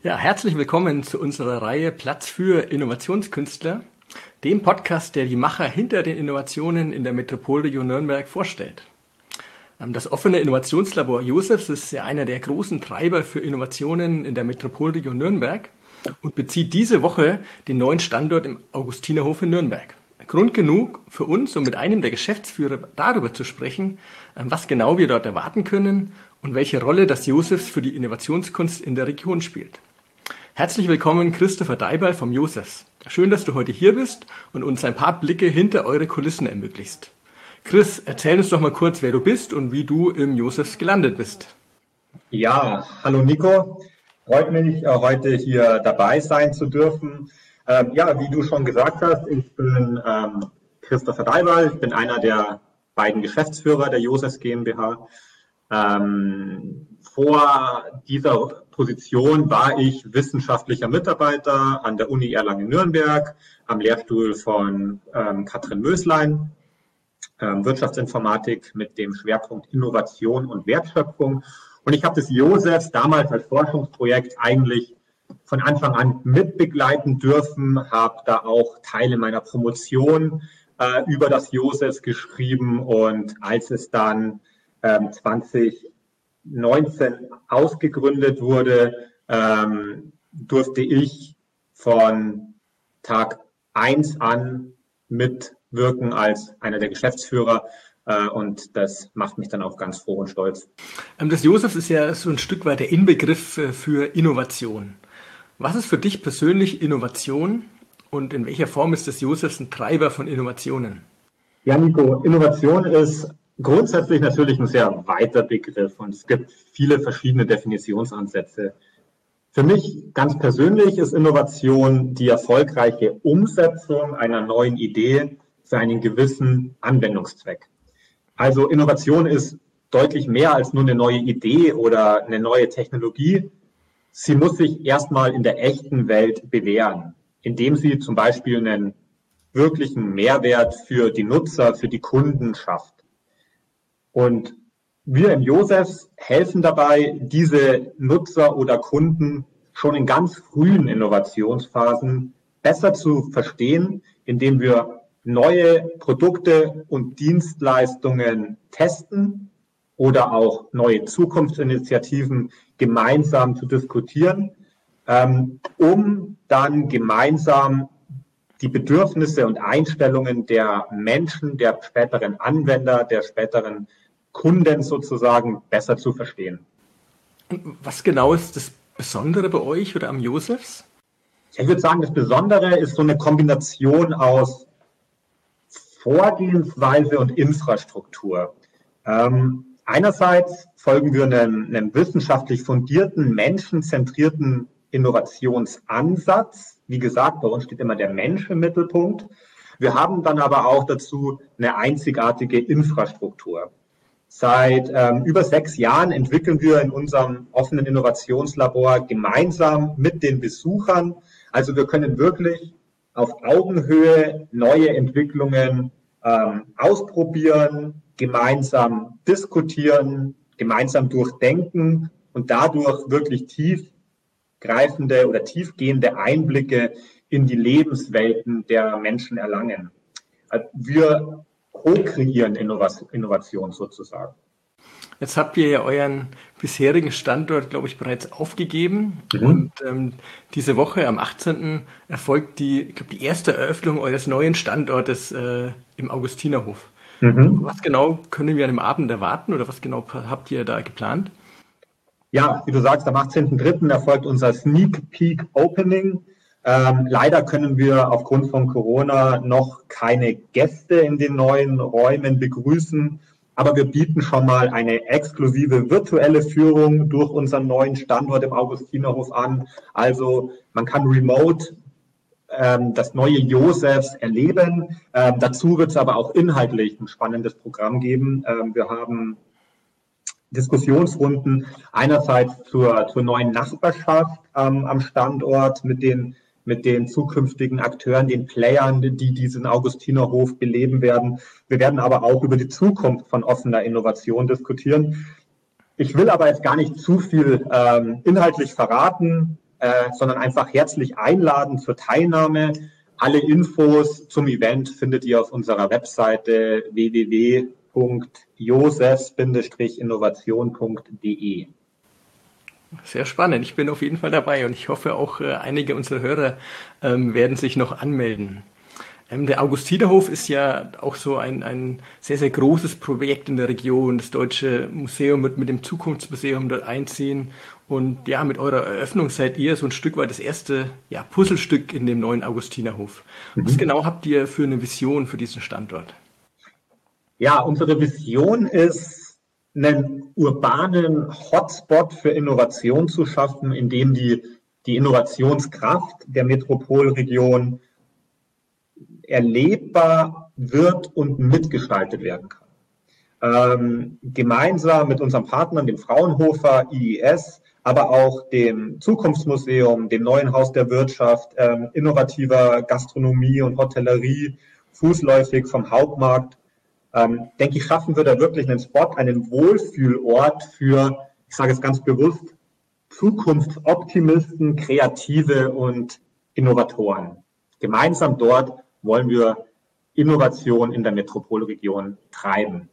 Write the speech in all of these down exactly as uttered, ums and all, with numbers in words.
Ja, herzlich willkommen zu unserer Reihe Platz für Innovationskünstler, dem Podcast, der die Macher hinter den Innovationen in der Metropolregion Nürnberg vorstellt. Das offene Innovationslabor Josefs ist ja einer der großen Treiber für Innovationen in der Metropolregion Nürnberg und bezieht diese Woche den neuen Standort im Augustinerhof in Nürnberg. Grund genug für uns, um mit einem der Geschäftsführer darüber zu sprechen, was genau wir dort erwarten können und welche Rolle das Josefs für die Innovationskunst in der Region spielt. Herzlich willkommen, Christopher Deiberl vom Josefs. Schön, dass du heute hier bist und uns ein paar Blicke hinter eure Kulissen ermöglicht. Chris, erzähl uns doch mal kurz, wer du bist und wie du im Josefs gelandet bist. Ja, hallo Nico. Freut mich, heute hier dabei sein zu dürfen. Ähm, ja, wie du schon gesagt hast, ich bin ähm, Christopher Deiberl, ich bin einer der beiden Geschäftsführer der Josefs GmbH. Ähm, vor dieser Position war ich wissenschaftlicher Mitarbeiter an der Uni Erlangen-Nürnberg, am Lehrstuhl von ähm, Katrin Möslein, ähm, Wirtschaftsinformatik mit dem Schwerpunkt Innovation und Wertschöpfung. Und ich habe das Josefs damals als Forschungsprojekt eigentlich von Anfang an mitbegleiten dürfen, habe da auch Teile meiner Promotion äh, über das Josefs geschrieben. Und als es dann ähm, zwanzig neunzehn ausgegründet wurde, ähm, durfte ich von Tag eins an mitwirken als einer der Geschäftsführer. Äh, und das macht mich dann auch ganz froh und stolz. Das Josefs ist ja so ein Stück weit der Inbegriff für Innovation. Was ist für dich persönlich Innovation und in welcher Form ist das Josefs ein Treiber von Innovationen? Ja, Nico, Innovation ist grundsätzlich natürlich ein sehr weiter Begriff und es gibt viele verschiedene Definitionsansätze. Für mich ganz persönlich ist Innovation die erfolgreiche Umsetzung einer neuen Idee für einen gewissen Anwendungszweck. Also Innovation ist deutlich mehr als nur eine neue Idee oder eine neue Technologie. Sie muss sich erstmal in der echten Welt bewähren, indem sie zum Beispiel einen wirklichen Mehrwert für die Nutzer, für die Kunden schafft. Und wir im Josefs helfen dabei, diese Nutzer oder Kunden schon in ganz frühen Innovationsphasen besser zu verstehen, indem wir neue Produkte und Dienstleistungen testen oder auch neue Zukunftsinitiativen gemeinsam zu diskutieren, ähm, um dann gemeinsam die Bedürfnisse und Einstellungen der Menschen, der späteren Anwender, der späteren Kunden sozusagen besser zu verstehen. Was genau ist das Besondere bei euch oder am Josefs? Ich würde sagen, das Besondere ist so eine Kombination aus Vorgehensweise und Infrastruktur. Ähm, einerseits folgen wir einem, einem wissenschaftlich fundierten, menschenzentrierten Innovationsansatz. Wie gesagt, bei uns steht immer der Mensch im Mittelpunkt. Wir haben dann aber auch dazu eine einzigartige Infrastruktur. Seit ähm, über sechs Jahren entwickeln wir in unserem offenen Innovationslabor gemeinsam mit den Besuchern. Also wir können wirklich auf Augenhöhe neue Entwicklungen ähm, ausprobieren, gemeinsam diskutieren, gemeinsam durchdenken und dadurch wirklich tiefgreifende oder tiefgehende Einblicke in die Lebenswelten der Menschen erlangen. Also wir co-kreieren Innovation sozusagen. Jetzt habt ihr ja euren bisherigen Standort, glaube ich, bereits aufgegeben. Mhm. Und ähm, diese Woche am achtzehnten erfolgt die, ich glaube, die erste Eröffnung eures neuen Standortes äh, im Augustinerhof. Mhm. Was genau können wir an dem Abend erwarten oder was genau habt ihr da geplant? Ja, wie du sagst, am achtzehnten dritten erfolgt unser Sneak Peek Opening. Ähm, leider können wir aufgrund von Corona noch keine Gäste in den neuen Räumen begrüßen, aber wir bieten schon mal eine exklusive virtuelle Führung durch unseren neuen Standort im Augustinerhof an. Also man kann remote ähm, das neue Josefs erleben. Ähm, dazu wird es aber auch inhaltlich ein spannendes Programm geben. Ähm, wir haben Diskussionsrunden einerseits zur, zur neuen Nachbarschaft ähm, am Standort mit den mit den zukünftigen Akteuren, den Playern, die diesen Augustinerhof beleben werden. Wir werden aber auch über die Zukunft von offener Innovation diskutieren. Ich will aber jetzt gar nicht zu viel ähm, inhaltlich verraten. äh, sondern einfach herzlich einladen zur Teilnahme. Alle Infos zum Event findet ihr auf unserer Webseite w w w punkt josefs Bindestrich innovation punkt d e. Sehr spannend. Ich bin auf jeden Fall dabei und ich hoffe auch äh, einige unserer Hörer ähm, werden sich noch anmelden. Ähm, der Augustinerhof ist ja auch so ein, ein sehr, sehr großes Projekt in der Region. Das Deutsche Museum wird mit dem Zukunftsmuseum dort einziehen. Und ja, mit eurer Eröffnung seid ihr so ein Stück weit das erste ja, Puzzlestück in dem neuen Augustinerhof. Mhm. Was genau habt ihr für eine Vision für diesen Standort? Ja, unsere Vision ist, einen urbanen Hotspot für Innovation zu schaffen, in dem die, die Innovationskraft der Metropolregion erlebbar wird und mitgestaltet werden kann. Ähm, gemeinsam mit unserem Partnern, dem Fraunhofer I I S, aber auch dem Zukunftsmuseum, dem neuen Haus der Wirtschaft, ähm, innovativer Gastronomie und Hotellerie, fußläufig vom Hauptmarkt, ähm, denke ich, schaffen wir da wirklich einen Spot, einen Wohlfühlort für, ich sage es ganz bewusst, Zukunftsoptimisten, Kreative und Innovatoren. Gemeinsam dort wollen wir Innovation in der Metropolregion treiben.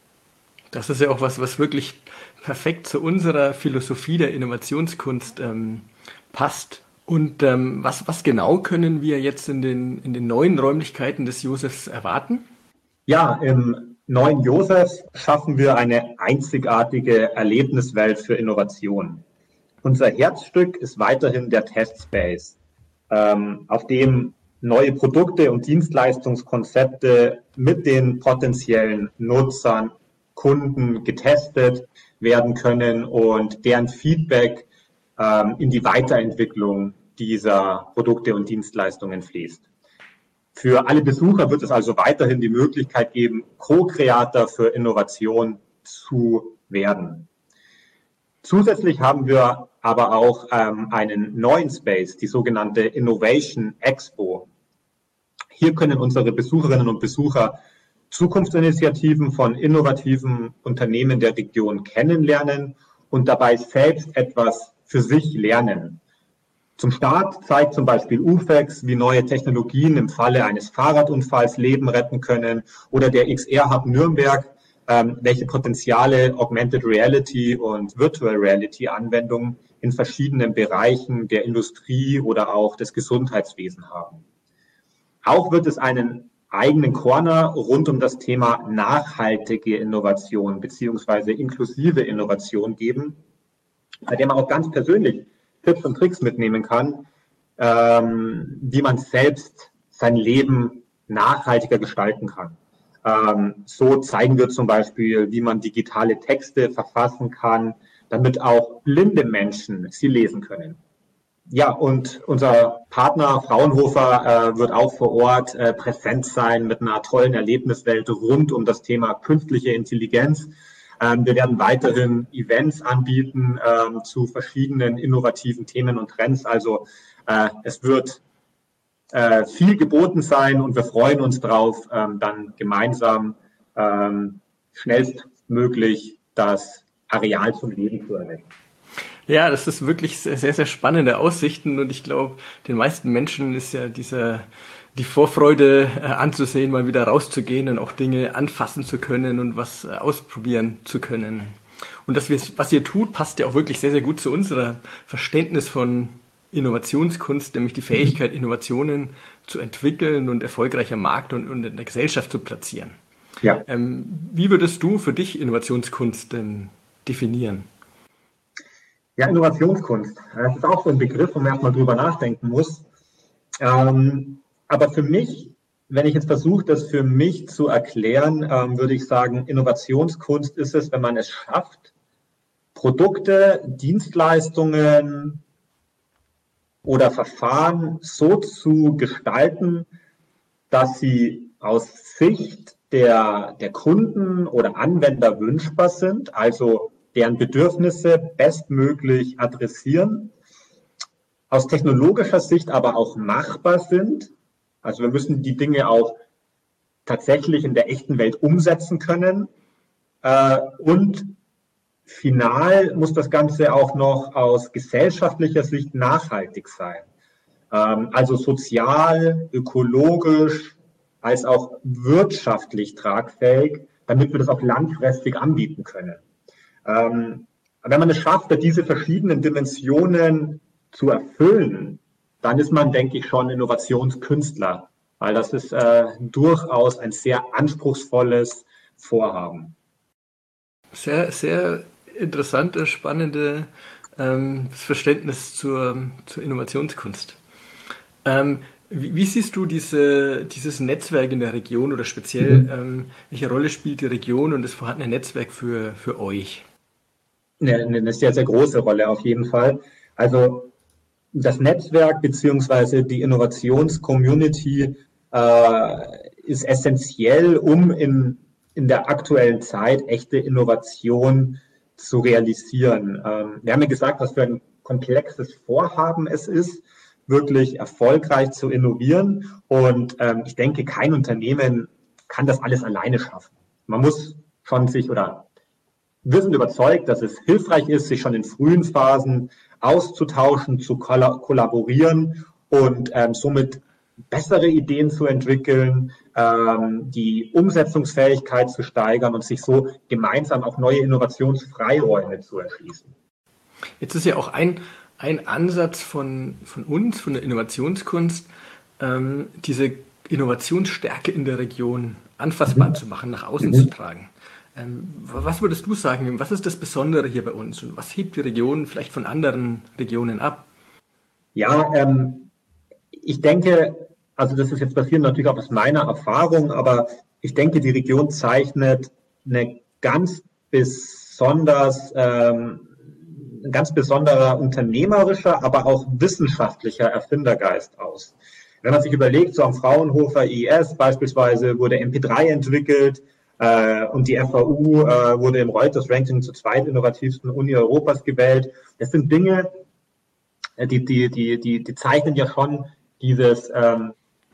Das ist ja auch was, was wirklich perfekt zu unserer Philosophie der Innovationskunst ähm, passt. Und ähm, was, was genau können wir jetzt in den, in den neuen Räumlichkeiten des Josefs erwarten? Ja, im neuen Josefs schaffen wir eine einzigartige Erlebniswelt für Innovation. Unser Herzstück ist weiterhin der Testspace, ähm, auf dem neue Produkte und Dienstleistungskonzepte mit den potenziellen Nutzern, Kunden getestet werden können und deren Feedback ähm, in die Weiterentwicklung dieser Produkte und Dienstleistungen fließt. Für alle Besucher wird es also weiterhin die Möglichkeit geben, Co-Creator für Innovation zu werden. Zusätzlich haben wir aber auch ähm, einen neuen Space, die sogenannte Innovation Expo. Hier können unsere Besucherinnen und Besucher Zukunftsinitiativen von innovativen Unternehmen der Region kennenlernen und dabei selbst etwas für sich lernen. Zum Start zeigt zum Beispiel U F E X, wie neue Technologien im Falle eines Fahrradunfalls Leben retten können, oder der X R-Hub Nürnberg, ähm, welche Potenziale Augmented Reality und Virtual Reality Anwendungen in verschiedenen Bereichen der Industrie oder auch des Gesundheitswesens haben. Auch wird es einen eigenen Corner rund um das Thema nachhaltige Innovation beziehungsweise inklusive Innovation geben, bei dem man auch ganz persönlich Tipps und Tricks mitnehmen kann, ähm, wie man selbst sein Leben nachhaltiger gestalten kann. Ähm, so zeigen wir zum Beispiel, wie man digitale Texte verfassen kann, damit auch blinde Menschen sie lesen können. Ja, und unser Partner Fraunhofer äh, wird auch vor Ort äh, präsent sein mit einer tollen Erlebniswelt rund um das Thema künstliche Intelligenz. Ähm, wir werden weiterhin Events anbieten ähm, zu verschiedenen innovativen Themen und Trends. Also äh, es wird äh, viel geboten sein und wir freuen uns drauf, ähm, dann gemeinsam ähm, schnellstmöglich das Areal zum Leben zu erwecken. Ja, das ist wirklich sehr, sehr spannende Aussichten und ich glaube, den meisten Menschen ist ja dieser, die Vorfreude äh, anzusehen, mal wieder rauszugehen und auch Dinge anfassen zu können und was äh, ausprobieren zu können. Und das, was ihr tut, passt ja auch wirklich sehr, sehr gut zu unserem Verständnis von Innovationskunst, nämlich die Fähigkeit, Innovationen zu entwickeln und erfolgreich am Markt und, und in der Gesellschaft zu platzieren. Ja. Ähm, wie würdest du für dich Innovationskunst denn definieren? Ja, Innovationskunst. Das ist auch so ein Begriff, wo man erstmal drüber nachdenken muss. Ähm, aber für mich, wenn ich jetzt versuche, das für mich zu erklären, ähm, würde ich sagen, Innovationskunst ist es, wenn man es schafft, Produkte, Dienstleistungen oder Verfahren so zu gestalten, dass sie aus Sicht der, der Kunden oder Anwender wünschbar sind, also deren Bedürfnisse bestmöglich adressieren, aus technologischer Sicht aber auch machbar sind. Also wir müssen die Dinge auch tatsächlich in der echten Welt umsetzen können äh, und final muss das Ganze auch noch aus gesellschaftlicher Sicht nachhaltig sein. Ähm, also sozial, ökologisch, als auch wirtschaftlich tragfähig, damit wir das auch langfristig anbieten können. Ähm, wenn man es schafft, diese verschiedenen Dimensionen zu erfüllen, dann ist man, denke ich, schon Innovationskünstler, weil das ist äh, durchaus ein sehr anspruchsvolles Vorhaben. Sehr, sehr interessantes, spannendes ähm, Verständnis zur, zur Innovationskunst. Ähm, wie, wie siehst du diese, dieses Netzwerk in der Region oder speziell, mhm. ähm, welche Rolle spielt die Region und das vorhandene Netzwerk für, für euch? Eine, eine sehr, sehr große Rolle auf jeden Fall. Also das Netzwerk beziehungsweise die Innovationscommunity äh, ist essentiell, um in, in der aktuellen Zeit echte Innovation zu realisieren. Ähm, wir haben ja gesagt, was für ein komplexes Vorhaben es ist, wirklich erfolgreich zu innovieren. Und ähm, ich denke, kein Unternehmen kann das alles alleine schaffen. Man muss schon sich oder wir sind überzeugt, dass es hilfreich ist, sich schon in frühen Phasen auszutauschen, zu kollaborieren und ähm, somit bessere Ideen zu entwickeln, ähm, die Umsetzungsfähigkeit zu steigern und sich so gemeinsam auch neue Innovationsfreiräume zu erschließen. Jetzt ist ja auch ein, ein Ansatz von, von uns, von der Innovationskunst, ähm, diese Innovationsstärke in der Region anfassbar mhm. zu machen, nach außen mhm. zu tragen. Ähm, was würdest du sagen, was ist das Besondere hier bei uns und was hebt die Region vielleicht von anderen Regionen ab? Ja, ähm, ich denke, also das ist jetzt basierend natürlich auch aus meiner Erfahrung, aber ich denke, die Region zeichnet eine ganz besonders, ähm, ein ganz besonderer unternehmerischer, aber auch wissenschaftlicher Erfindergeist aus. Wenn man sich überlegt, so am Fraunhofer I S beispielsweise wurde M P drei entwickelt, äh, und die F A U äh, wurde im Reuters-Ranking zur zweitinnovativsten Uni Europas gewählt. Das sind Dinge, die, die, die, die, die zeichnen ja schon dieses ähm,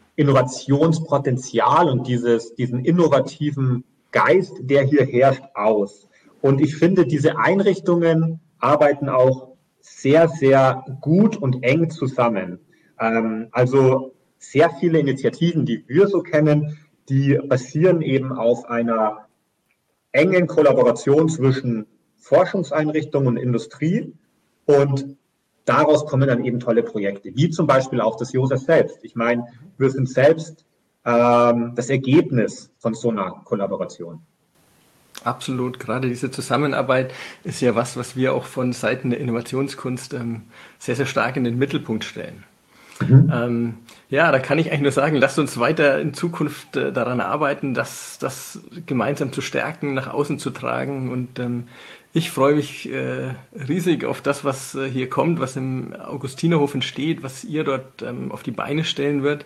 Innovationspotenzial und dieses, diesen innovativen Geist, der hier herrscht, aus. Und ich finde, diese Einrichtungen arbeiten auch sehr, sehr gut und eng zusammen. Ähm, also sehr viele Initiativen, die wir so kennen, die basieren eben auf einer engen Kollaboration zwischen Forschungseinrichtungen und Industrie und daraus kommen dann eben tolle Projekte, wie zum Beispiel auch das Josef selbst. Ich meine, wir sind selbst ähm, das Ergebnis von so einer Kollaboration. Absolut, gerade diese Zusammenarbeit ist ja was, was wir auch von Seiten der Innovationskunst ähm, sehr, sehr stark in den Mittelpunkt stellen. Mhm. Ähm, ja, da kann ich eigentlich nur sagen, lasst uns weiter in Zukunft äh, daran arbeiten, das, das gemeinsam zu stärken, nach außen zu tragen. Und ähm, ich freue mich äh, riesig auf das, was äh, hier kommt, was im Augustinerhof entsteht, was ihr dort ähm, auf die Beine stellen wird.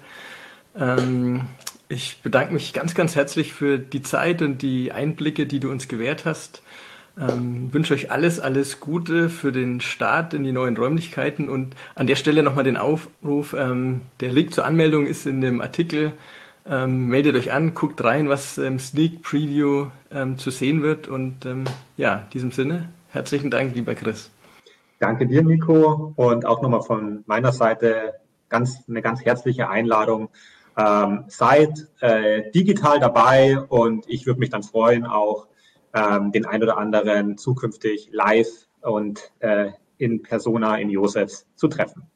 Ähm, ich bedanke mich ganz, ganz herzlich für die Zeit und die Einblicke, die du uns gewährt hast. Ähm, wünsche euch alles, alles Gute für den Start in die neuen Räumlichkeiten und an der Stelle nochmal den Aufruf, ähm, der Link zur Anmeldung ist in dem Artikel, ähm, meldet euch an, guckt rein, was im Sneak Preview ähm, zu sehen wird und ähm, ja, in diesem Sinne, herzlichen Dank, lieber Chris. Danke dir, Nico, und auch nochmal von meiner Seite ganz, eine ganz herzliche Einladung. Ähm, seid äh, digital dabei und ich würde mich dann freuen, auch den ein oder anderen zukünftig live und äh, in persona in Josefs zu treffen.